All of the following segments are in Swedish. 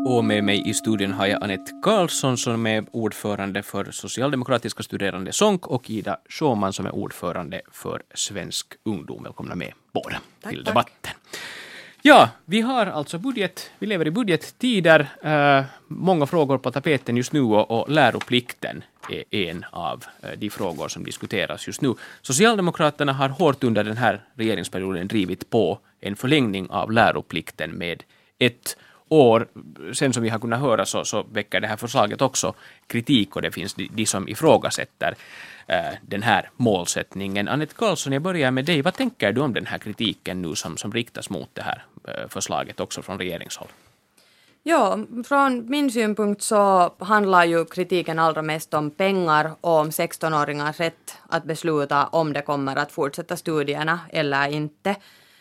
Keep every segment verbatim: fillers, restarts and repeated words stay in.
Och med mig i studion har jag Anette Karlsson som är ordförande för Socialdemokratiska studerande S O N K och Ida Schumann som är ordförande för Svensk ungdom. Välkomna med båda tack, till debatten. Tack. Ja, vi har alltså budget, vi lever i budgettider, uh, många frågor på tapeten just nu och, och läroplikten är en av uh, de frågor som diskuteras just nu. Socialdemokraterna har hårt under den här regeringsperioden drivit på en förlängning av läroplikten med ett år. Sen som vi har kunnat höra så, så väcker det här förslaget också kritik och det finns de, de som ifrågasätter uh, den här målsättningen. Anette Karlsson, jag börjar med dig. Vad tänker du om den här kritiken nu som, som riktas mot det här uh, förslaget också från regeringshåll? Ja, från min synpunkt så handlar ju kritiken allra mest om pengar och om sextonåringars rätt att besluta om det kommer att fortsätta studierna eller inte.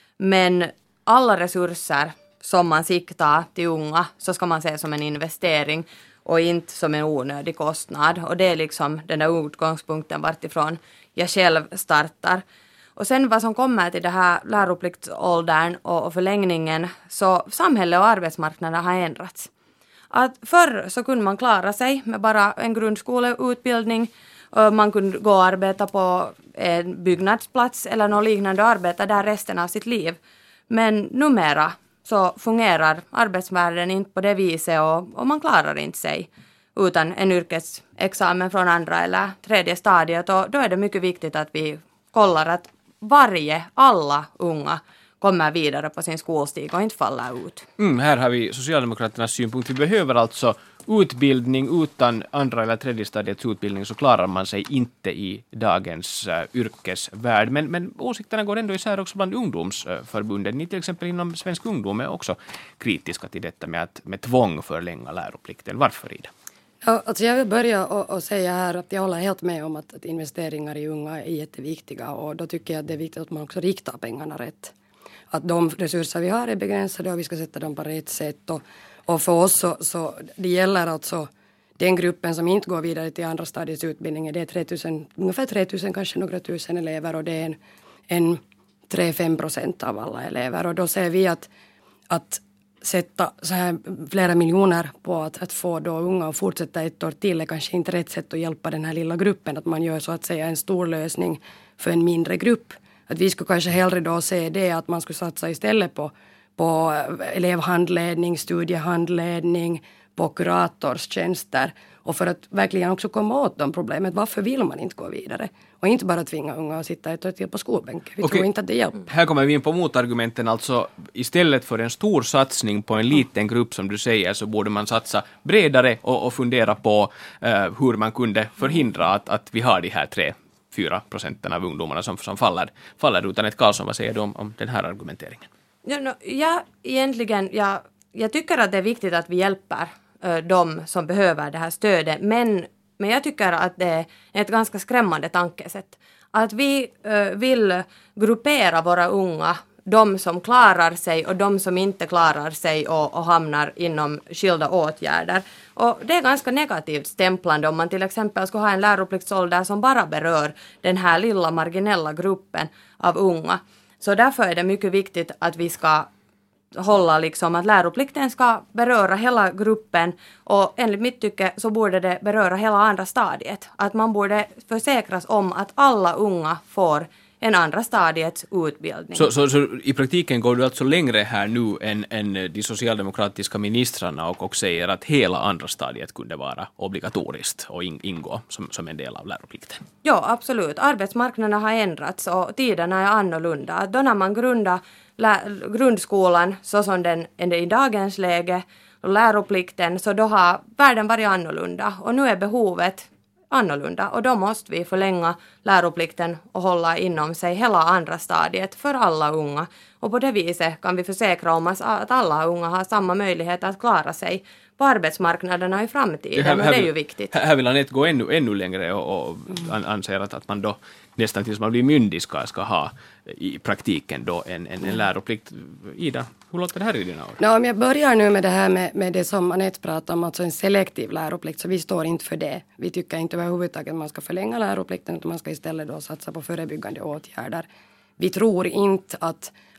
Men alla resurser som man siktar till unga så ska man se som en investering och inte som en onödig kostnad. Och det är liksom den där utgångspunkten vartifrån jag själv startar. Och sen vad som kommer till det här läropliktsåldern och förlängningen så samhället och arbetsmarknaden har ändrats. Att förr så kunde man klara sig med bara en grundskoleutbildning. Man kunde gå och arbeta på en byggnadsplats eller något liknande och arbeta där resten av sitt liv. Men numera så fungerar arbetsvärlden inte på det viset och, och man klarar inte sig utan en yrkesexamen från andra eller tredje stadiet. Och då är det mycket viktigt att vi kollar att varje, alla unga kommer vidare på sin skolstig och inte faller ut. Mm, här har vi Socialdemokraternas synpunkt. Vi behöver alltså utbildning. Utan andra eller tredje stadiets utbildning så klarar man sig inte i dagens uh, yrkesvärld. Men, men åsikterna går ändå isär också bland ungdomsförbunden. Ni till exempel inom Svensk ungdom är också kritiska till detta med att med tvång förlänga läroplikten. Varför, Ida? Ja, alltså jag vill börja och, och säga här att jag håller helt med om att, att investeringar i unga är jätteviktiga och då tycker jag att det är viktigt att man också riktar pengarna rätt. Att de resurser vi har är begränsade och vi ska sätta dem på rätt sätt och, och för oss så, så det gäller alltså den gruppen som inte går vidare till andra stadiets utbildning, det är tre tusen, ungefär tre tusen, kanske några tusen elever och det är en, en tre till fem procent av alla elever och då ser vi att, att sätta så här flera miljoner på att, att få då unga att fortsätta ett år till är kanske inte rätt sätt att hjälpa den här lilla gruppen. Att man gör så att säga en stor lösning för en mindre grupp. Att vi skulle kanske hellre då se det att man skulle satsa istället på, på elevhandledning, studiehandledning, på kuratorstjänster. Och för att verkligen också komma åt de problemet. Varför vill man inte gå vidare? Och inte bara tvinga unga att sitta ett år till på skolbänken. Vi Okej. tror inte att det hjälper. Här kommer vi in på motargumenten. Alltså istället för en stor satsning på en liten grupp som du säger så borde man satsa bredare och, och fundera på uh, hur man kunde förhindra att, att vi har de här tre fyra procenten av ungdomarna som, som faller, faller utan ett Karlsson. Vad säger du om, om den här argumenteringen? Ja, no, ja egentligen, jag, jag tycker att det är viktigt att vi hjälper uh, de som behöver det här stödet. Men, men jag tycker att det är ett ganska skrämmande tankesätt. Att vi uh, vill gruppera våra unga, de som klarar sig och de som inte klarar sig och, och hamnar inom skilda åtgärder. Och det är ganska negativt stämplande om man till exempel ska ha en läropliktsålder som bara berör den här lilla marginella gruppen av unga. Så därför är det mycket viktigt att vi ska hålla liksom att läroplikten ska beröra hela gruppen och enligt mitt tycke så borde det beröra hela andra stadiet. Att man borde försäkras om att alla unga får en andra stadiets utbildning. Så, så, så i praktiken går du alltså längre här nu än, än de socialdemokratiska ministrarna och, och säger att hela andra stadiet kunde vara obligatoriskt och in, ingå som, som en del av läroplikten? Ja, absolut. Arbetsmarknaden har ändrats och tiderna är annorlunda. Då när man grundar lä- grundskolan så som den är i dagens läge och läroplikten så då har världen varit annorlunda och nu är behovet annorlunda och då måste vi förlänga läroplikten och hålla inom sig hela andra stadiet för alla unga och på det viset kan vi försäkra om att alla unga har samma möjlighet att klara sig på arbetsmarknaderna i framtiden det här, och det är ju viktigt. Här vill Anette gå ännu, ännu längre och, och mm. anser att, att man då nästan tills man blir myndig ska, ska ha i praktiken då en, en, en läroplikt. Ida, hur låter det här i dina år? Ja, om jag börjar nu med det här med, med det som Anette pratar om, alltså en selektiv läroplikt, så vi står inte för det. Vi tycker inte överhuvudtaget att man ska förlänga läroplikten utan man ska istället då satsa på förebyggande åtgärder. Vi tror inte att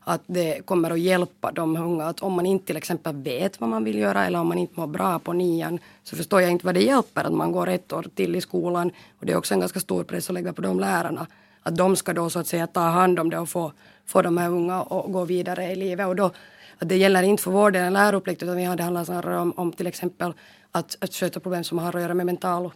att det kommer att hjälpa de unga. Att om man inte till exempel vet vad man vill göra eller om man inte mår bra på nian, så förstår jag inte vad det hjälper att man går ett år till i skolan. Och det är också en ganska stor press att lägga på de lärarna. Att de ska då så att säga ta hand om det och få, få de här unga att gå vidare i livet. Och då, att det gäller inte för vår del en läroplikt, utan vi har det handlar snarare om, om till exempel att, att sköta problem som har att göra med mental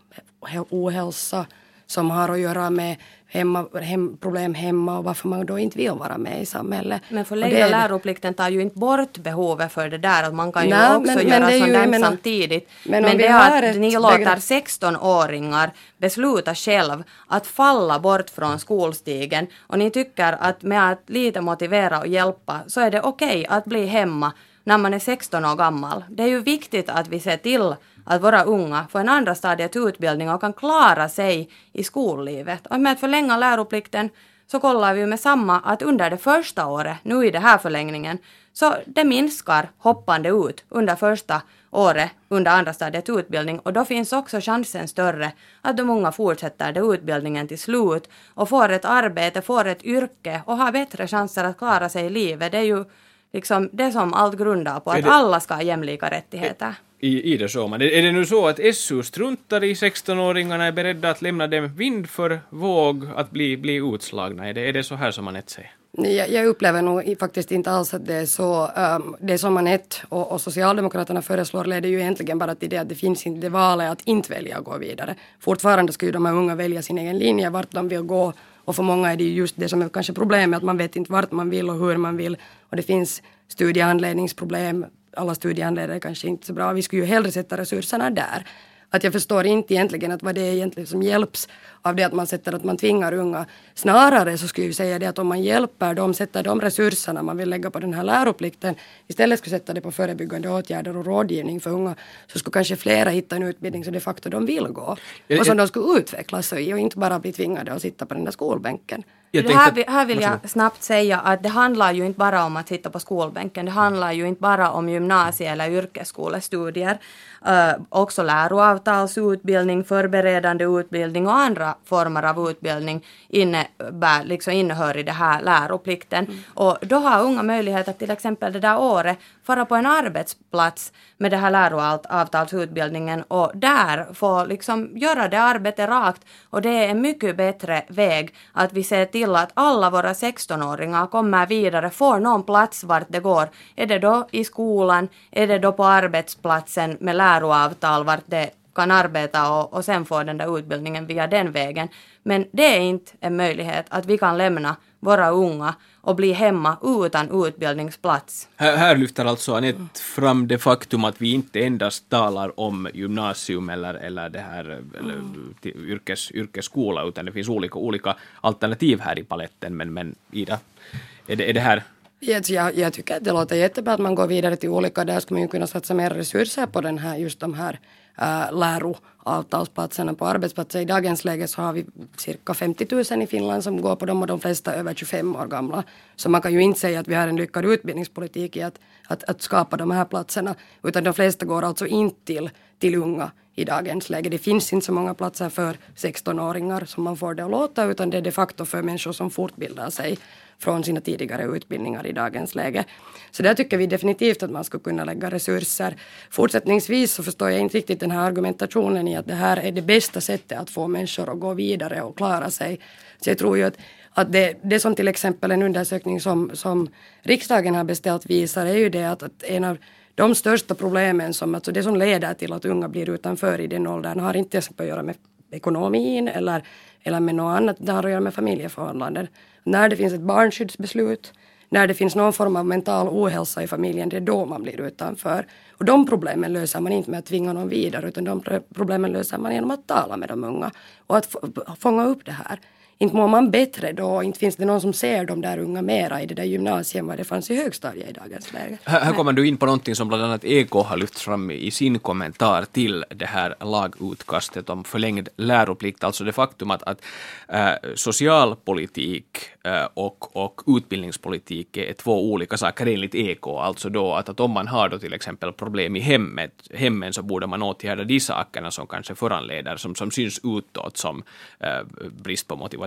ohälsa, som har att göra med hemma, hem, problem hemma och varför man då inte vill vara med i samhället. Men förlängda läroplikten tar ju inte bort behovet för det där, att man kan ju Nej, också men, göra men sånt där men, samtidigt. Men, men det är att ni ett, låter sexton-åringar besluta själv att falla bort från skolstigen, och ni tycker att med att lite motivera och hjälpa så är det okej att bli hemma när man är sexton år gammal. Det är ju viktigt att vi ser till att våra unga får en andra stadiet utbildning och kan klara sig i skollivet. Och med att förlänga läroplikten så kollar vi med samma att under det första året, nu i den här förlängningen, så det minskar hoppande ut under första året under andra stadiet utbildning, och då finns också chansen större att de unga fortsätter den utbildningen till slut och får ett arbete, får ett yrke och har bättre chanser att klara sig i livet. Det är ju liksom det som allt grundar på, att det, alla ska ha jämlika rättigheter. I, i det så, man. Är det nu så att S U struntar i sexton-åringarna, är beredda att lämna dem vind för våg att bli, bli utslagna? Är det, är det så här som man ett säger? Jag, jag upplever nog faktiskt inte alls att det är så. Um, det som man ett och, och Socialdemokraterna föreslår leder ju egentligen bara till det att det finns inte det valet att inte välja att gå vidare. Fortfarande ska ju de här unga välja sin egen linje, vart de vill gå. Och för många är det just det som är kanske problemet, att man vet inte vart man vill och hur man vill. Och det finns studiehandledningsproblem. Alla studiehandledare kanske inte så bra. Vi skulle ju hellre sätta resurserna där. Att jag förstår inte egentligen att vad det är egentligen som hjälps av det att man sätter att man tvingar unga. Snarare så skulle jag säga det att om man hjälper dem, sätter de resurserna man vill lägga på den här läroplikten, istället skulle sätta det på förebyggande åtgärder och rådgivning för unga, så skulle kanske flera hitta en utbildning så de facto de vill gå. Och som de skulle utveckla sig och inte bara bli tvingade att sitta på den där skolbänken. Det här, här vill jag snabbt säga att det handlar ju inte bara om att sitta på skolbänken. Det handlar ju inte bara om gymnasie- eller yrkesskolestudier. Uh, också läroavtalsutbildning, förberedande utbildning och andra former av utbildning innebär, liksom innehör i det här läroplikten. Mm. Och då har unga möjlighet att till exempel det där året fara på en arbetsplats med det här läroavtalsutbildningen och där få liksom göra det arbetet rakt. Och det är en mycket bättre väg att vi ser till att alla våra sexton-åringar kommer vidare, får någon plats vart det går. Är det då i skolan, är det då på arbetsplatsen med läroavtal vart det kan arbeta och, och sen få den där utbildningen via den vägen. Men det är inte en möjlighet att vi kan lämna våra unga och bli hemma utan utbildningsplats. Här, här lyfter alltså Anette fram det faktum att vi inte endast talar om gymnasium eller, eller det här eller, yrkes, yrkesskola, utan det finns olika, olika alternativ här i paletten. Men, men Ida, är det, är det här... Jag, jag tycker att det låter jättebra att man går vidare till olika. Där ska man ju kunna satsa mer resurser på den här, just de här äh, läroavtalsplatserna på arbetsplatser. I dagens läge så har vi cirka femtio tusen i Finland som går på dem och de flesta över tjugofem år gamla. Så man kan ju inte säga att vi har en lyckad utbildningspolitik i att, att, att skapa de här platserna. Utan de flesta går alltså inte till, till unga i dagens läge. Det finns inte så många platser för sexton-åringar som man får det att låta, utan det är de facto för människor som fortbildar sig från sina tidigare utbildningar i dagens läge. Så där tycker vi definitivt att man ska kunna lägga resurser. Fortsättningsvis så förstår jag inte riktigt den här argumentationen i att det här är det bästa sättet att få människor att gå vidare och klara sig. Så jag tror ju att, att det, det som till exempel en undersökning som, som riksdagen har beställt visar är ju det att, att en av de största problemen, som, alltså det som leder till att unga blir utanför i den åldern, har inte att göra med ekonomin eller, eller med något annat, det har att göra med familjeförhållanden. När det finns ett barnskyddsbeslut, när det finns någon form av mental ohälsa i familjen, det är då man blir utanför. Och de problemen löser man inte med att tvinga någon vidare, utan de problemen löser man genom att tala med de unga och att fånga upp det här. Inte mår man bättre då, inte finns det någon som ser de där unga mera i det där gymnasiet vad det fanns i högstadiet i dagens läge. Här, här kommer du in på någonting som bland annat E K har lyft fram i sin kommentar till det här lagutkastet om förlängd läroplikt, alltså det faktum att, att äh, socialpolitik äh, och, och utbildningspolitik är två olika saker enligt E K, alltså då att, att om man har då till exempel problem i hemmet, hemmen så borde man åtgärda de sakerna som kanske föranleder, som, som syns utåt som äh, brist på motivation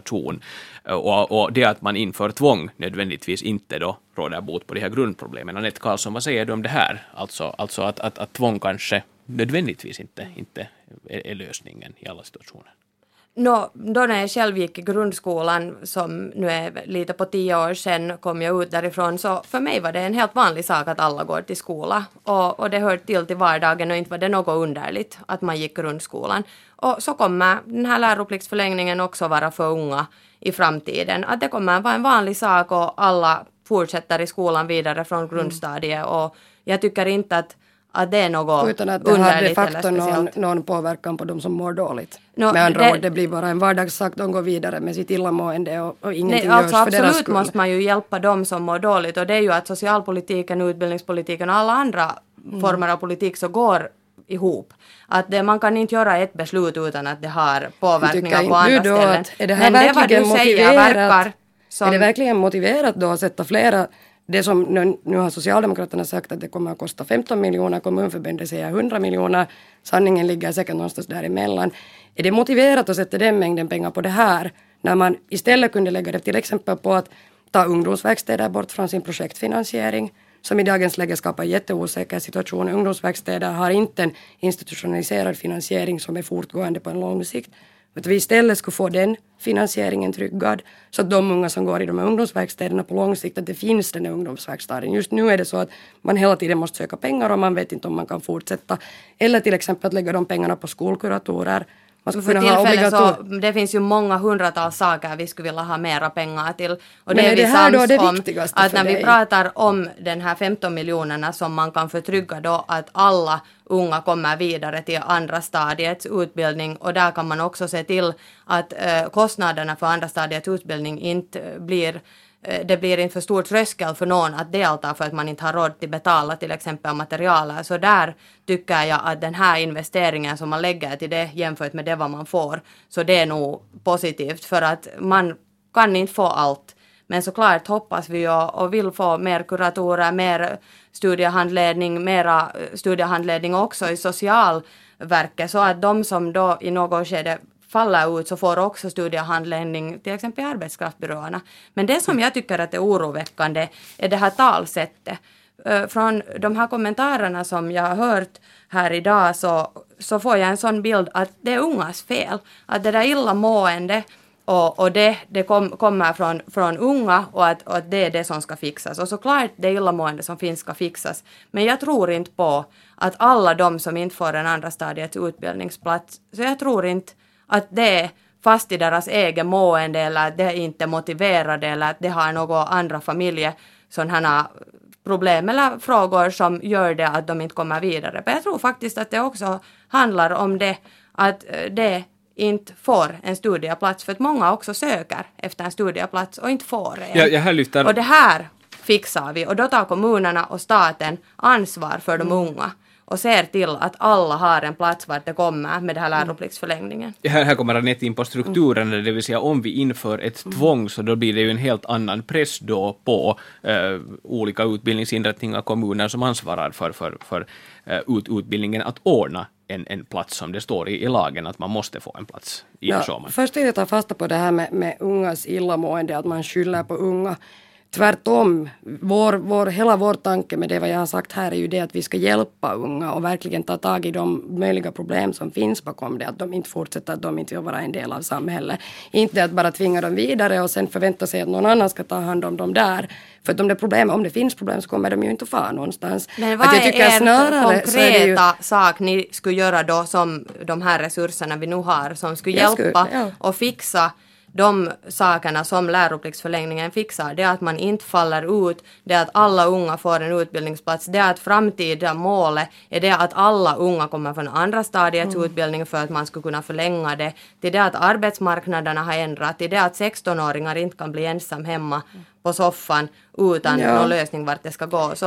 situation. Och, och det att man inför tvång nödvändigtvis inte då råder bot på de här grundproblemen. Anette Karlsson, vad säger du om det här? Alltså, alltså att, att, att tvång kanske nödvändigtvis inte, inte är, är lösningen i alla situationer. No, då när jag själv gick i grundskolan, som nu är lite på tio år sedan, kom jag ut därifrån, så för mig var det en helt vanlig sak att alla går till skola. Och, och det hör till till vardagen och inte var det något underligt att man gick grundskolan. Och så kommer den här läropliktsförlängningen också vara för unga i framtiden. Att det kommer vara en vanlig sak och alla fortsätter i skolan vidare från grundstadiet. Och jag tycker inte att att det är något utan att det har de facto någon, speciellt. någon påverkan på de som mår dåligt. No, med andra det, ord, det blir bara en vardagssak, de går vidare med sitt illamående och, och ingenting nej, görs alltså för deras absolut skull. måste man ju hjälpa dem som mår dåligt, och det är ju att socialpolitiken, utbildningspolitiken och alla andra mm. former av politik så går ihop. Att det, man kan inte göra ett beslut utan att det har påverkningar på andra ställen. Att, är det här Men verkligen det vad du säger verkar som... Är det verkligen motiverat då att sätta flera... Det som nu, nu har Socialdemokraterna sagt att det kommer att kosta femton miljoner, Kommunförbundet säger hundra miljoner, sanningen ligger säkert någonstans däremellan. Är det motiverat att sätta den mängden pengar på det här när man istället kunde lägga det till exempel på att ta ungdomsverkstäder bort från sin projektfinansiering, som i dagens läge skapar jätteosäker situation. Ungdomsverkstäder har inte en institutionaliserad finansiering som är fortgående på en lång sikt. Att vi istället skulle få den finansieringen tryggad så att de unga som går i de här ungdomsverkstäderna på lång sikt, att det finns den här ungdomsverkstaden. Just nu är det så att man hela tiden måste söka pengar och man vet inte om man kan fortsätta. Eller till exempel att lägga de pengarna på skolkuratorer. Man för tillfället så det finns ju många hundratals saker vi skulle vilja ha mera pengar till. Och det är, är det här då det viktigaste att när dig? Vi pratar om den här femton miljonerna som man kan förtrygga då att alla unga kommer vidare till andra stadiets utbildning, och där kan man också se till att eh, kostnaderna för andra stadiets utbildning inte blir det blir inte för stor tröskel för någon att delta för att man inte har råd att betala till exempel materialer. Så där tycker jag att den här investeringen som man lägger till det jämfört med det vad man får, så det är nog positivt, för att man kan inte få allt. Men såklart hoppas vi och, och vill få mer kuratorer, mer studiehandledning, mera studiehandledning också i socialverket, så att de som då i något skede faller ut så får också studiehandledning till exempel i arbetskraftbyråerna. Men det som jag tycker att är oroväckande är det här talsättet. Från de här kommentarerna som jag har hört här idag så, så får jag en sån bild att det är ungas fel. Att det där illamående och, och det, det kom, kommer från, från unga och att, och att det är det som ska fixas. Och såklart det illamående som finns ska fixas. Men jag tror inte på att alla de som inte får en andra stadiets utbildningsplats, så jag tror inte att det är fast i deras egen mående eller att det är inte motiverade eller att det har några andra familjer sådana problem eller frågor som gör det att de inte kommer vidare. Men jag tror faktiskt att det också handlar om det att det inte får en studieplats, för att många också söker efter en studieplats och inte får en. Ja, jag här lyfter... Och det här fixar vi, och då tar kommunerna och staten ansvar för de unga och ser till att alla har en plats vart det kommer med det här läropliktsförlängningen. Här, här kommer Anette in på strukturen, det vill säga om vi inför ett mm. tvång så då blir det ju en helt annan press då på uh, olika utbildningsinrättningar, kommuner som ansvarar för, för, för uh, ut, utbildningen att ordna en, en plats som det står i, i lagen att man måste få en plats i ja, Suomen. Först vill jag ta fasta på det här med, med ungas illamående, att man skyller på unga. Tvärtom, vår, vår, hela vår tanke med det vad jag har sagt här är ju det att vi ska hjälpa unga och verkligen ta tag i de möjliga problem som finns bakom det, att de inte fortsätter, att de inte vill vara en del av samhället. Inte att bara tvinga dem vidare och sen förvänta sig att någon annan ska ta hand om dem där. För att om det, problem, om det finns problem så kommer de ju inte att fara någonstans. Men vad att jag är er snarare, konkreta ju... sak ni skulle göra då som de här resurserna vi nu har som skulle hjälpa skulle, ja. och fixa de sakerna som läropliktsförlängningen fixar? Det är att man inte faller ut, det är att alla unga får en utbildningsplats, det är att framtida målet är det att alla unga kommer från andra stadiets mm. utbildning för att man skulle kunna förlänga det, till det att arbetsmarknaderna har ändrat, till det att sextonåringar inte kan bli ensam hemma på soffan utan ja. någon lösning vart det ska gå. Så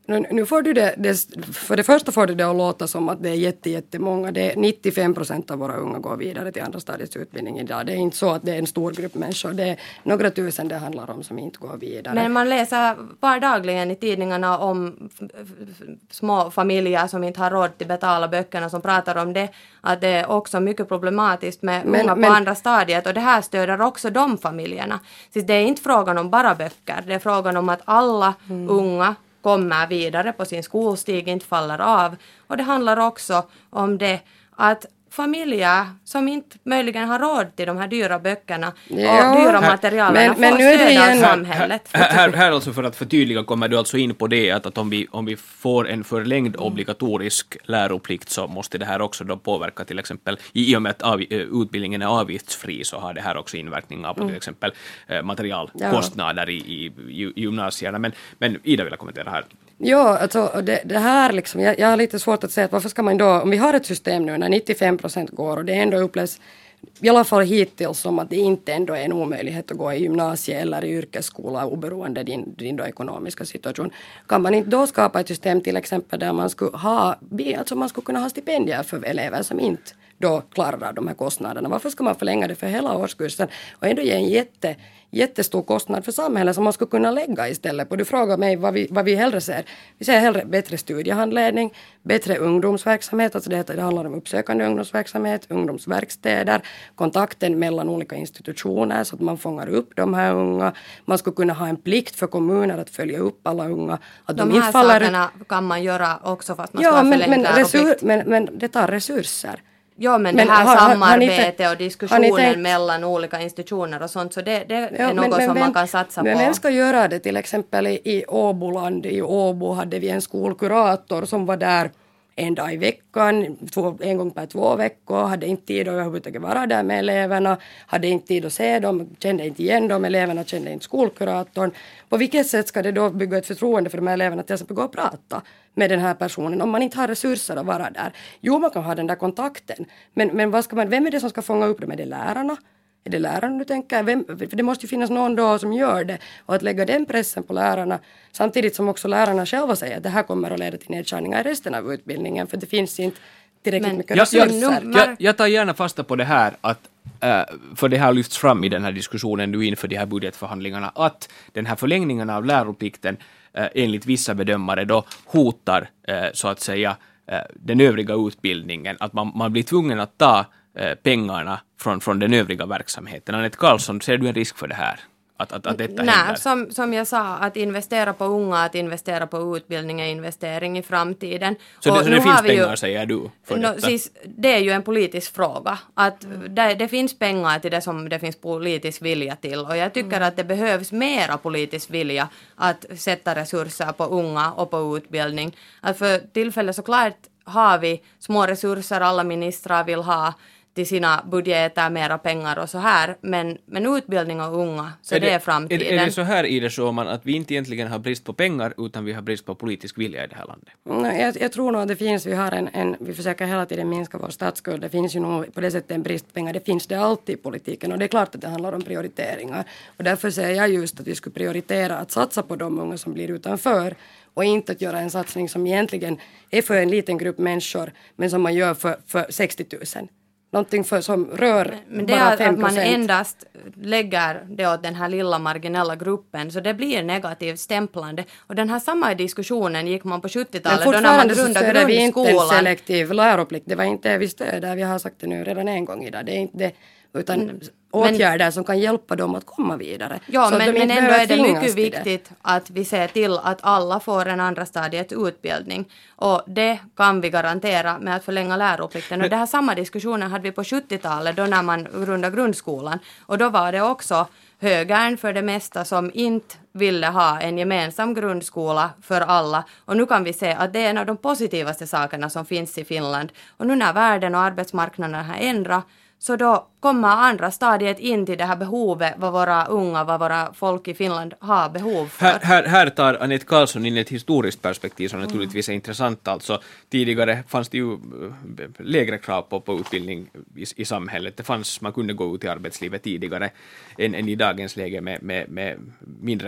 Nu, nu får du det, det, för det första får du det att låta som att det är jätte, jättemånga. Det är nittiofem procent av våra unga går vidare till andra stadiets utbildning idag. Det är inte så att det är en stor grupp människor. Det är några tusen det handlar om som inte går vidare. Men man läser vardagligen i tidningarna om f- f- små familjer som inte har råd att betala böckerna, som pratar om det. Att det är också mycket problematiskt med Men- unga på men- andra stadiet. Och det här stöder också de familjerna. Så det är inte frågan om bara böcker. Det är frågan om att alla Mm. unga kommer vidare på sin skolstig, inte faller av. Och det handlar också om det att familjer som inte möjligen har råd till de här dyra böckerna Ja. och dyra Här- materialerna men- men får nu är det stöd av igen- samhället. Här, här, här alltså för att förtydliga kommer du alltså in på det att, att om, vi, om vi får en förlängd obligatorisk läroplikt så måste det här också då påverka till exempel, i och med att av, utbildningen är avgiftsfri så har det här också inverkningar på till exempel eh, materialkostnader i, i, i gymnasierna. Men, men Ida vill kommentera här. Ja, alltså det, det här liksom, jag, jag har lite svårt att säga att varför ska man då, om vi har ett system nu när nittiofem procent går och det ändå upplevs i alla fall hittills som att det inte ändå är en omöjlighet att gå i gymnasie eller i yrkesskola oberoende din, din då ekonomiska situation. Kan man inte då skapa ett system till exempel där man skulle ha, alltså man skulle kunna ha stipendier för elever som inte då klarar de här kostnaderna. Varför ska man förlänga det för hela årskursen och ändå ge en jätte, jättestor kostnad för samhället som man skulle kunna lägga istället på? Du frågar mig vad vi, vad vi hellre ser. Vi ser hellre bättre studiehandledning, bättre ungdomsverksamhet, alltså det, det handlar om uppsökande ungdomsverksamhet, ungdomsverkstäder, kontakten mellan olika institutioner så att man fångar upp de här unga. Man skulle kunna ha en plikt för kommuner att följa upp alla unga. Att de, De inte här faller... sakerna kan man göra också fast man ska Ja, ha men, förlängd men, resur, läroplikt. men, men det tar resurser. Ja, men, Men det här har- har- har ni samarbetet tänkt- och diskussionen har ni tänkt- mellan olika institutioner och sånt, så det, det Ja, är något som vem, man kan satsa men på. vem ska göra det? Till exempel i, i Åboland, i Åbo hade vi en skolkurator som var där en dag i veckan, två, en gång per två veckor, hade inte tid att överhuvudtaget vara där med eleverna, hade inte tid att se dem, kände inte igen dem, eleverna kände inte skolkuratorn. På vilket sätt ska det då bygga ett förtroende för de här eleverna att till exempel gå och prata med den här personen om man inte har resurser att vara där? Jo, man kan ha den där kontakten, men, men vad ska man, vem är det som ska fånga upp dem? Är det lärarna? Är det lärarna du tänker? Vem, för det måste ju finnas någon då som gör det. Och att lägga den pressen på lärarna samtidigt som också lärarna själva säger att det här kommer att leda till nedskärningar i resten av utbildningen för det finns inte tillräckligt Men- mycket Jag, jag, resurser. nu- jag, jag tar gärna fasta på det här att äh, för det här lyfts fram i den här diskussionen nu inför de här budgetförhandlingarna att den här förlängningen av läroplikten äh, enligt vissa bedömare då hotar äh, så att säga äh, den övriga utbildningen, att man, man blir tvungen att ta äh, pengarna från, från den övriga verksamheten. Anette Karlsson, ser du en risk för det här? Att, att, att detta händer? Nej, som, som jag sa, att investera på unga, att investera på utbildning är investering i framtiden. Så det, Och så nu det finns har vi ju- pengar, säger du, för No, detta? siis, det är ju en politisk fråga. Att det, det finns pengar till det som det finns politisk vilja till. Och jag tycker att det behövs mera politisk vilja att sätta resurser på unga och på utbildning. Att för tillfället såklart har vi små resurser, alla ministrar vill ha till sina budgeter mera pengar och så här. Men, men utbildning av unga, så det, är framtiden. Är, är det så här, Ida Sjöman, att vi inte egentligen har brist på pengar utan vi har brist på politisk vilja i det här landet? Nej, jag, jag tror nog att det finns, vi har en, en, vi försöker hela tiden minska vår statsskuld. Det finns ju nog på det sättet en brist på pengar. Det finns det alltid i politiken och det är klart att det handlar om prioriteringar. Och därför säger jag just att vi skulle prioritera att satsa på de unga som blir utanför och inte att göra en satsning som egentligen är för en liten grupp människor men som man gör för, för sextio tusen. Någonting för, som rör Men det bara är att, fem att man procent. endast lägger det åt den här lilla marginella gruppen, så det blir negativt stämplande. Och den här samma diskussionen gick man på Men sjuttiotalet då när man fortfarande så grundade stöder vi inte en grundskolan. selektiv läroplikt. Det var inte vi stöder, vi har sagt det nu redan en gång idag. Det är inte det, utan åtgärder som kan hjälpa dem att komma vidare. Ja, Så att men, de men inte ändå behöver är det tvingas mycket till det. viktigt att vi ser till att alla får en andra stadiet utbildning. Och det kan vi garantera med att förlänga läroplikten. Och det här samma diskussionen hade vi på sjuttiotalet då när man grundade grundskolan. Och då var det också högern för det mesta som inte ville ha en gemensam grundskola för alla. Och nu kan vi se att det är en av de positivaste sakerna som finns i Finland. Och nu när världen och arbetsmarknaden har ändrat, så då kommer andra stadiet in till det här behovet vad våra unga, vad våra folk i Finland har behov för. Här, här, här tar Anette Karlsson in ett historiskt perspektiv som naturligtvis är intressant. Alltså, tidigare fanns det ju äh, lägre krav på, på utbildning i, i samhället. Det fanns, man kunde gå ut i arbetslivet tidigare än, än i dagens läge med, med, med mindre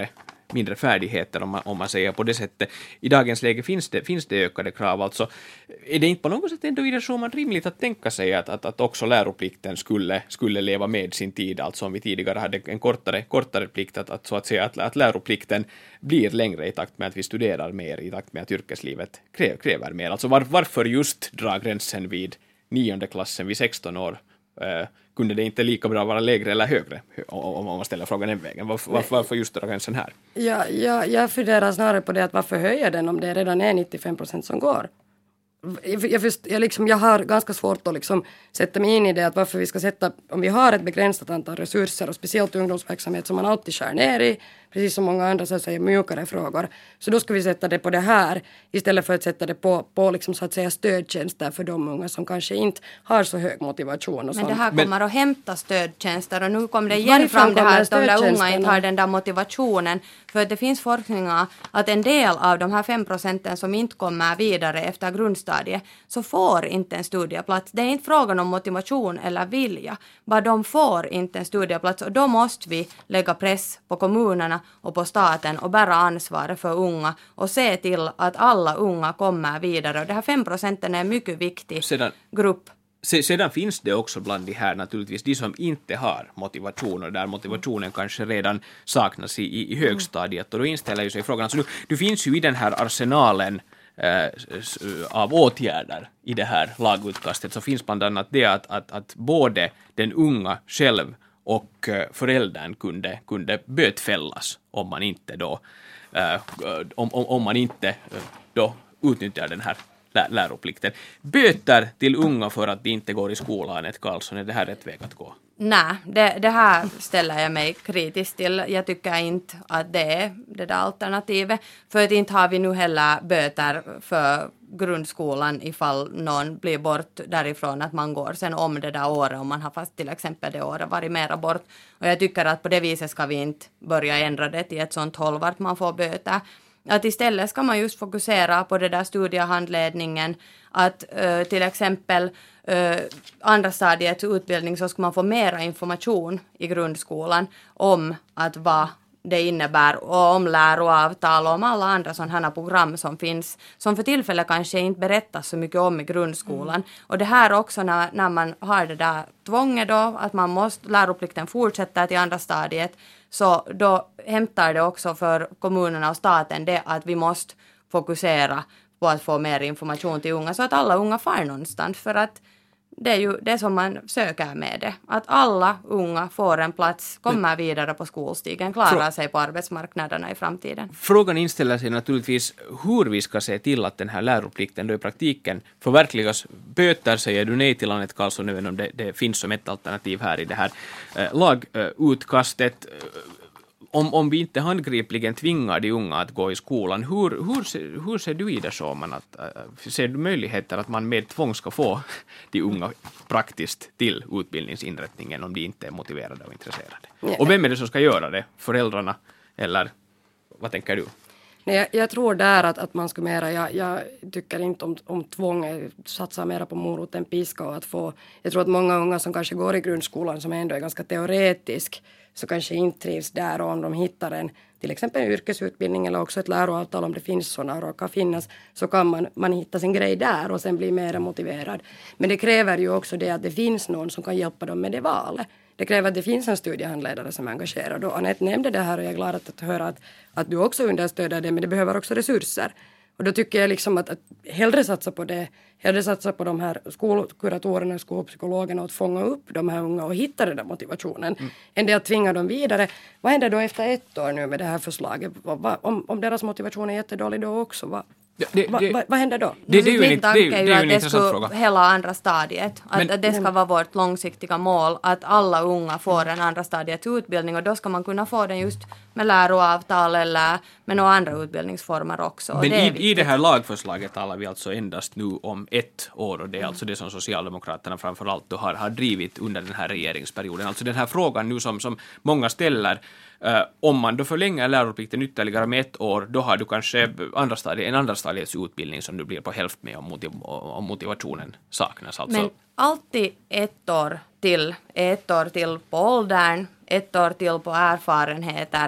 mindre färdigheter om man, om man säger på det sättet. I dagens läge finns det, finns det ökade krav. Alltså, är det inte på något sätt ändå i det så man rimligt att tänka sig att, att, att också läroplikten skulle, skulle leva med sin tid? Alltså om vi tidigare hade en kortare, kortare plikt att, att, så att säga att, att läroplikten blir längre i takt med att vi studerar mer, i takt med att yrkeslivet kräver, kräver mer. Alltså var, varför just dra gränsen vid nionde klassen vid sexton år? Uh, kunde det inte lika bra vara lägre eller högre om man ställer frågan den vägen? Varför, varför, varför just dra gränsen här? Ja, ja, jag funderar snarare på det att varför höja den om det redan är nittiofem procent som går? Jag, jag, först, jag, liksom, jag har ganska svårt att liksom sätta mig in i det att varför vi ska sätta, om vi har ett begränsat antal resurser och speciellt ungdomsverksamhet som man alltid skär ner i, precis som många andra så säger mjukare frågor, så då ska vi sätta det på det här istället för att sätta det på, på liksom, så att säga stödtjänster för de unga som kanske inte har så hög motivation. Och men sånt. det här kommer Men, att hämta stödtjänster och nu kommer det igen fram det här att de där unga inte har den där motivationen, för att det finns forskningar att en del av de här fem procenten som inte kommer vidare efter grundstadiet så får inte en studieplats. Det är inte frågan om motivation eller vilja, bara de får inte en studieplats och då måste vi lägga press på kommunerna och på staten och bära ansvaret för unga och se till att alla unga kommer vidare. Och det här fem procenten är en mycket viktig sedan, grupp. Sedan finns det också bland de här naturligtvis de som inte har motivation och där motivationen kanske redan saknas i, i, i högstadiet. Och då inställer ju sig frågan, alltså du, du finns ju i den här arsenalen eh, av åtgärder i det här lagutkastet, så finns bland annat det att, att, att både den unga själv och föräldern kunde, kunde bötfällas om man inte då uh, om, om, om man inte uh, då utnyttjar den här lä- läroplikten. Böter till unga för att de inte går i skolan, ett Karlsson, är det här rätt väg att gå? Nej, det, det här ställer jag mig kritiskt till. Jag tycker inte att det är det där alternativet. För att inte har vi nu heller böter för grundskolan ifall någon blir bort därifrån, att man går sen om det där året om man har fast till exempel det året varit mera bort. Och jag tycker att på det viset ska vi inte börja ändra det till ett sånt håll vart man får böter. Att istället ska man just fokusera på det där studiehandledningen, att uh, till exempel uh, andra stadiets utbildning så ska man få mera information i grundskolan om att vad det innebär och om läroavtal och om alla andra sådana här program som finns som för tillfället kanske inte berättas så mycket om i grundskolan. Mm. Och det här också när, när man har det där tvånget då att man måste, läroplikten fortsätter till andra stadiet, så då hämtar det också för kommunerna och staten det att vi måste fokusera på att få mer information till unga så att alla unga får någonstans, för att det är ju det som man söker med det. Att alla unga får en plats, kommer vidare på skolstigen, klarar sig på arbetsmarknaderna i framtiden. Frågan inställer sig naturligtvis hur vi ska se till att den här läroplikten då i praktiken förverkligas. Böter säger du nej till, Anette Karlsson, även om det, det finns som ett alternativ här i det här eh, lagutkastet. Om, om vi inte handgripligen tvingar de unga att gå i skolan, hur, hur, ser, hur ser du i det så? Man att, äh, ser du möjligheter att man med tvång ska få de unga praktiskt till utbildningsinrättningen om de inte är motiverade och intresserade? Ja. Och vem är det som ska göra det? Föräldrarna? Eller vad tänker du? Nej, jag, jag tror där att, att man ska mera, jag, jag tycker inte om, om tvång, satsa mera på morot än piska och att få, jag tror att många unga som kanske går i grundskolan som ändå är ganska teoretisk så kanske inte trivs där, och om de hittar en till exempel en yrkesutbildning eller också ett läroavtal om det finns sådana och kan finnas, så kan man, man hitta sin grej där och sen bli mer motiverad. Men det kräver ju också det att det finns någon som kan hjälpa dem med det valet. Det kräver att det finns en studiehandledare som är engagerad. Och Anette nämnde det här och jag är glad att höra att, att du också understöder det, men det behöver också resurser. Och då tycker jag liksom att, att hellre satsa på det, hellre satsa på de här skolkuratorerna och skolpsykologerna och att fånga upp de här unga och hitta den där motivationen. Mm. Än det att tvinga dem vidare. Vad händer då efter ett år nu med det här förslaget? Om, om deras motivation är jättedålig då också, vad? Det, det, va, va, vad händer då? Det, det är ju en, Min tanke är ju det är att en det intressant skulle fråga. hela andra stadiet. Att, men, att det ska men, vara vårt långsiktiga mål. Att alla unga får en andra stadiets utbildning. Och då ska man kunna få den just med läroavtal eller med några andra utbildningsformer också. Men det i, i det här lagförslaget talar vi alltså endast nu om ett år. Och det är mm. alltså det som Socialdemokraterna framförallt då har, har drivit under den här regeringsperioden. Alltså den här frågan nu som, som många ställer. Uh, om man då förlänger läroplikten ytterligare med ett år, då har du kanske andra stadie, en andra stadiets utbildning som du blir på hälft med om, motiv- om motivationen saknas. Alltså. Men alltid ett år till, ett år till på åldern, ett år till på erfarenheter.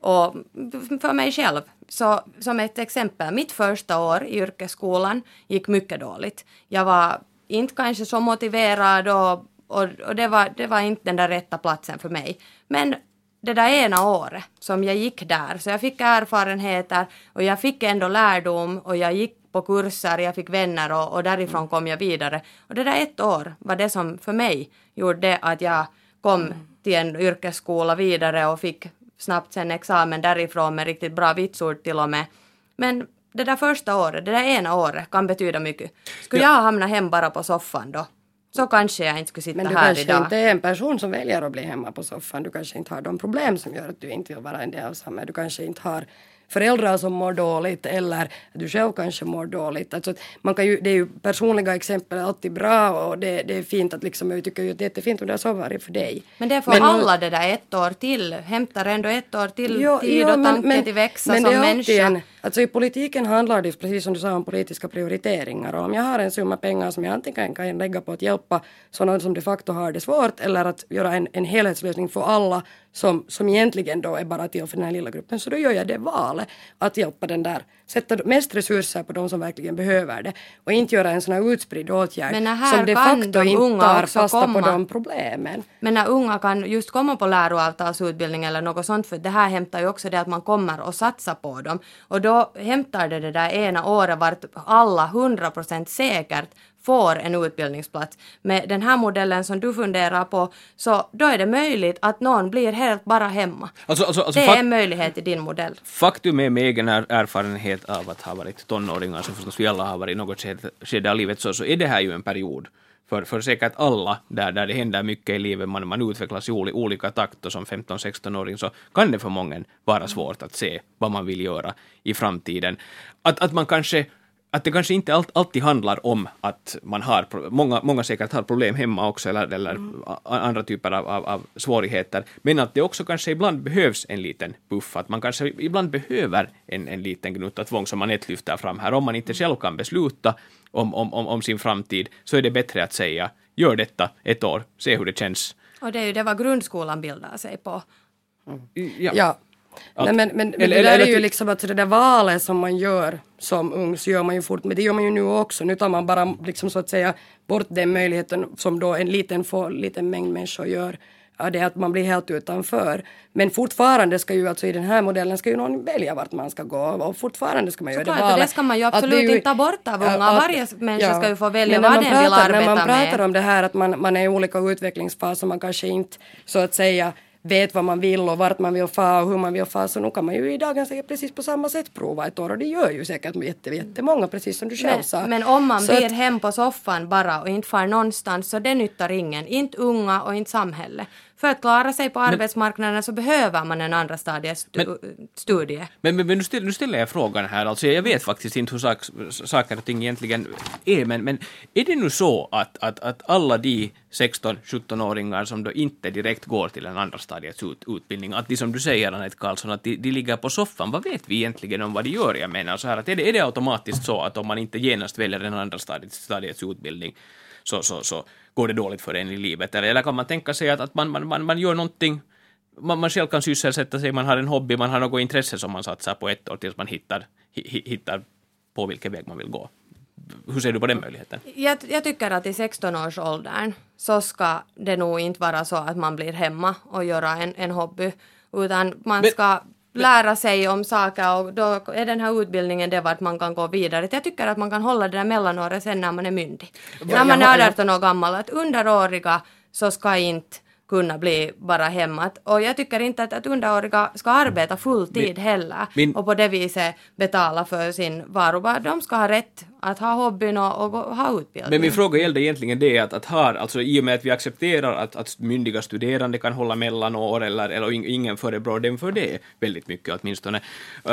Och för mig själv, så som ett exempel, mitt första år i yrkesskolan gick mycket dåligt. Jag var inte kanske så motiverad och, och, och det, var, det var inte den där rätta platsen för mig. Men det där ena året som jag gick där, så jag fick erfarenheter och jag fick ändå lärdom och jag gick på kurser, jag fick vänner och, och därifrån kom jag vidare. Och det där ett år var det som för mig gjorde att jag kom till en yrkesskola vidare och fick snabbt sen examen därifrån med riktigt bra vitsord till och med. Men det där första året, det där ena året kan betyda mycket. Skulle ja. jag hamna hem bara på soffan då, så kanske jag inte skulle sitta här idag. Men du kanske inte är en person som väljer att bli hemma på soffan. Du kanske inte har de problem som gör att du inte vill vara en del av samhället. Du kanske inte har föräldrar som mår dåligt eller du själv kanske mår dåligt. Alltså, man kan ju, det är ju personliga exempel alltid bra och det, det är fint att liksom, jag tycker ju att det är jättefint om det är så varit för dig. Men det får men, alla det där ett år till. Hämtar ändå ett år till jo, tid jo, och tanke men, till växa men som det är människa. En, alltså i politiken handlar det, precis som du sa, om politiska prioriteringar. Och om jag har en summa pengar som jag antingen kan lägga på att hjälpa sådana som de facto har det svårt eller att göra en, en helhetslösning för alla som, som egentligen då är bara till för den här lilla gruppen, så då gör jag det valet att hjälpa den där, sätta mest resurser på de som verkligen behöver det och inte göra en sån här utspridd åtgärd som de facto de inte tar fasta komma. På de problemen. Men när unga kan just komma på läroavtalsutbildning eller något sånt, för det här hämtar ju också det att man kommer och satsar på dem och då hämtar det det där ena året vart alla hundra procent säkert får en utbildningsplats. Med den här modellen som du funderar på, så då är det möjligt att någon blir helt bara hemma. Alltså, alltså, alltså, det fakt- är en möjlighet i din modell. Faktum är med egen erfarenhet av att ha varit tonåringar, som förstås vi alla har varit i något skede av livet, så, så är det här ju en period för, för säkert alla där, där det händer mycket i livet, man, man utvecklas i olika, olika takt och som femton-sexton-åring så kan det för många vara svårt att se vad man vill göra i framtiden. Att, att man kanske Att det kanske inte alltid handlar om att man har, många, många säkert har problem hemma också eller, eller mm. andra typer av, av, av svårigheter, men att det också kanske ibland behövs en liten buff, att man kanske ibland behöver en, en liten gnutta tvång som man inte lyfter fram här. Om man inte själv kan besluta om, om, om, om sin framtid så är det bättre att säga, gör detta ett år, se hur det känns. Och det är ju det vad grundskolan bildar sig på. Mm. Ja. ja. Nej, men men, men eller, det där eller, är ju liksom att det där valet som man gör som ung så gör man ju fort, men det gör man ju nu också. Nu tar man bara liksom så att säga bort den möjligheten som då en liten, få, liten mängd människor gör. Ja, det är att man blir helt utanför. Men fortfarande ska ju, alltså i den här modellen ska ju någon välja vart man ska gå och fortfarande ska man göra det valet. Det ska man ju absolut ju, inte ta bort av unga. Att, Varje människa ja, ska ju få välja vad den pratar, vill arbeta med. När man pratar med. om det här att man, man är i olika utvecklingsfaser, man kanske inte så att säga vet vad man vill och vart man vill få och hur man vill få, så nu kan man ju i dagen säkert precis på samma sätt prova ett år och det gör ju säkert jätte, jättemånga, precis som du själv men, sa. Men om man så blir att, hem på soffan bara och inte far någonstans, så det nyttar ingen, inte unga och inte samhälle. För att klara sig på men, arbetsmarknaden så behöver man en andra stadies stu- men, studie. Men, men, men nu, ställer, nu ställer jag frågan här, alltså jag vet faktiskt inte hur sak, saker och ting egentligen är, men, men är det nu så att, att, att alla de sexton-sjutton-åringar som då inte direkt går till en andra stadiets ut, utbildning, att de som du säger Anette Karlsson, att de, de ligger på soffan, vad vet vi egentligen om vad de gör? Jag menar så här, att är det, är det automatiskt så att om man inte genast väljer en andra stadiets, stadiets utbildning så, så, så går det dåligt för en i livet? Eller, eller kan man tänka sig att, att man, man, man, man gör någonting, man, man själv kan sysselsätta sig, man har en hobby, man har något intresse som man satsar på ett år tills man hittar, hittar på vilken väg man vill gå. Hur ser du på den möjligheten? Jag, jag tycker att i sexton-årsåldern så ska det nog inte vara så att man blir hemma och göra en, en hobby, utan man men, ska lära sig om saker och då är den här utbildningen det vart man kan gå vidare. Jag tycker att man kan hålla det där mellanåret sen när man är myndig. Ja, när man är arton år gammal, att underåriga så ska inte kunna bli bara hemma. Och jag tycker inte att, att underåriga ska arbeta fulltid min, heller min, och på det viset betala för sin varu. De ska ha rätt att ha hobbyn och, och ha utbildning. Men min fråga gällde egentligen det att, att har, alltså i och med att vi accepterar att, att myndiga studerande kan hålla mellanår eller, eller ingen förebrår dem för det väldigt mycket åtminstone.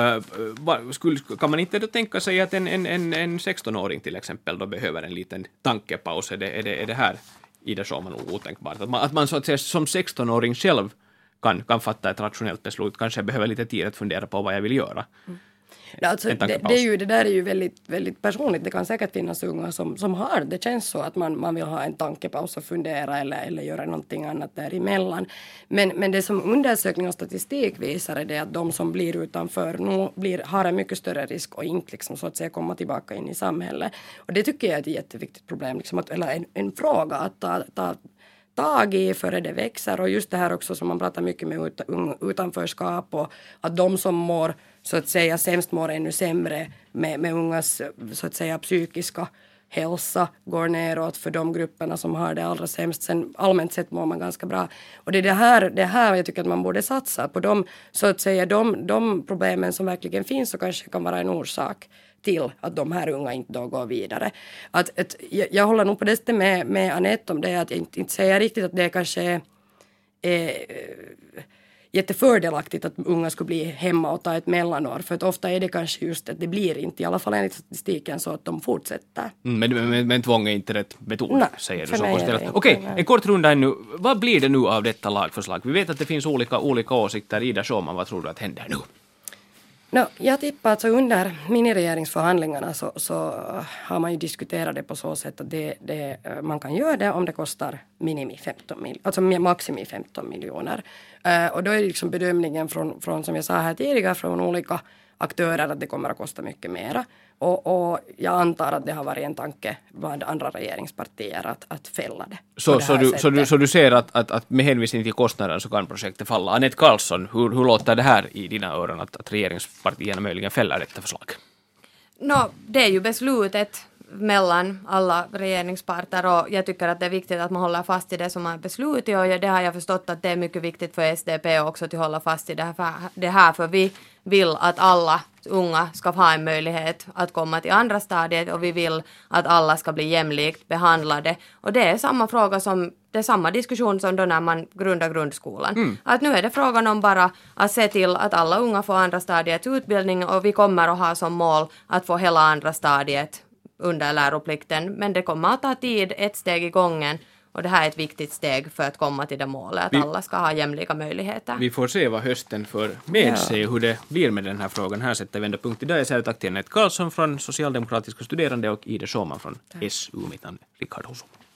Uh, skulle, kan man inte då tänka sig att en, en, en sexton-åring till exempel då behöver en liten tankepaus? Är det, är det, är det här i det så man otänkbart? Att man, att man så att säga som sexton-åring själv kan, kan fatta ett rationellt beslut, kanske behöver lite tid att fundera på vad jag vill göra. Mm. Alltså, det, det, är ju, det där är ju väldigt, väldigt personligt. Det kan säkert finnas unga som, som har, det känns så att man, man vill ha en tankepaus och fundera eller, eller göra någonting annat däremellan. Men, men det som undersökning och statistik visar är det att de som blir utanför nu blir, har en mycket större risk att inte liksom, så att säga, komma tillbaka in i samhället. Och det tycker jag är ett jätteviktigt problem, liksom, att, eller en, en fråga att ta, ta tag i före det växer, och just det här också som man pratar mycket med ut, utanförskap, och att de som mår så att säga sämst mår ännu sämre med, med ungas så att säga psykiska hälsa går neråt för de grupperna som har det allra sämst. Sen allmänt sett mår man ganska bra. Och det är det här, det här jag tycker att man borde satsa på, de, så att säga, de, de problemen som verkligen finns och kanske kan vara en orsak till att de här unga inte då går vidare. Att, att, jag, jag håller nog på det med, med Anette om det, att jag inte, inte säger riktigt att det kanske är eh, jättefördelaktigt att unga skulle bli hemma och ta ett mellanår. För att ofta är det kanske just att det blir inte, i alla fall enligt statistiken, så att de fortsätter. Mm, men, men, men tvång är inte rätt metod, nej, säger du så. Okej, okay, en kort runda ännu. Vad blir det nu av detta lagförslag? Vi vet att det finns olika, olika åsikter. Ida Schåman, vad tror du att händer nu? No, jag tippar att under miniregeringsförhandlingarna så, så har man ju diskuterat det på så sätt att det, det, man kan göra det om det kostar minimi femton miljoner, alltså maximi femton miljoner. Uh, och då är det liksom bedömningen från, från, som jag sa här tidigare, från olika aktörer att det kommer att kosta mycket mera. Och, och jag antar att det har varit en tanke bland andra regeringspartier att, att fälla det. Så, så, du, så, du, så du ser att, att, att med hänvisning till kostnaden så kan projektet falla. Anette Karlsson, hur, hur låter det här i dina öron att, att regeringspartierna möjligen fäller detta förslag? No, det är ju beslutet mellan alla regeringsparter, och jag tycker att det är viktigt att man håller fast i det som är beslutet, och det har jag förstått att det är mycket viktigt för S D P också att hålla fast i det här, för, det här för vi vill att alla unga ska ha en möjlighet att komma till andra stadiet, och vi vill att alla ska bli jämlikt behandlade, och det är samma fråga som det är samma diskussion som då när man grundar grundskolan. Mm. Att nu är det frågan om bara att se till att alla unga får andra stadiet utbildning, och vi kommer att ha som mål att få hela andra stadiet under läroplikten, men det kommer att ta tid, ett steg i gången, och det här är ett viktigt steg för att komma till det målet, att vi, alla ska ha jämlika möjligheter. Vi får se vad hösten för med sig, ja. Hur det blir med den här frågan. Här sätter vi ändå punkt idag. Jag säger tack till Anette Karlsson från Socialdemokratiska studerande och Ida Schåman från S U-mitande Rickard Husum.